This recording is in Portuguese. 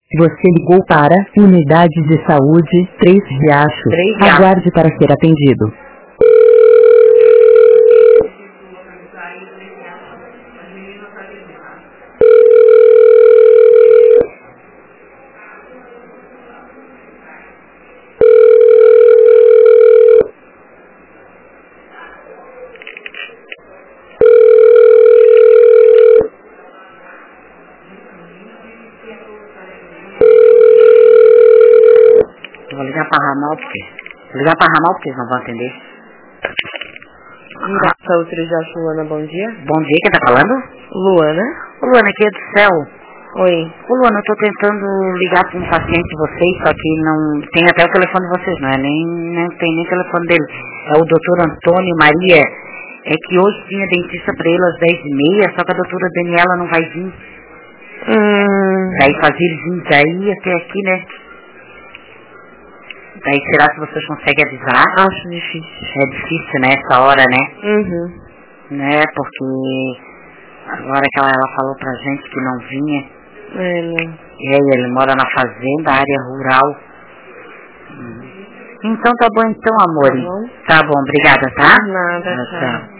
Você ligou para Unidade de Saúde 3 Riachos. Aguarde para ser atendido. Vou ligar para ramal porque... Vou ligar para ramal porque eles não vão atender. Saúde 3 Riachos, Luana, bom dia. Bom dia, quem tá falando? Luana. Ô Luana, aqui é do céu. Oi. Ô Luana, eu tô tentando ligar para um paciente de vocês, só que não... Tem até o telefone de vocês, não é? Nem tem nem o telefone dele. É o doutor Antônio Maria. É que hoje tinha dentista para ele às 10h30, só que a doutora Daniela não vai vir. Daí fazia eles vir daí até aqui, né? Daí será que vocês conseguem avisar? Acho difícil. É difícil, né, essa hora, né? Uhum. Né, porque agora que ela falou pra gente que não vinha. Né? Ele mora na fazenda, área rural. Então tá bom então, amor. Tá bom. Tá bom, obrigada, tá? Nada, Tchau.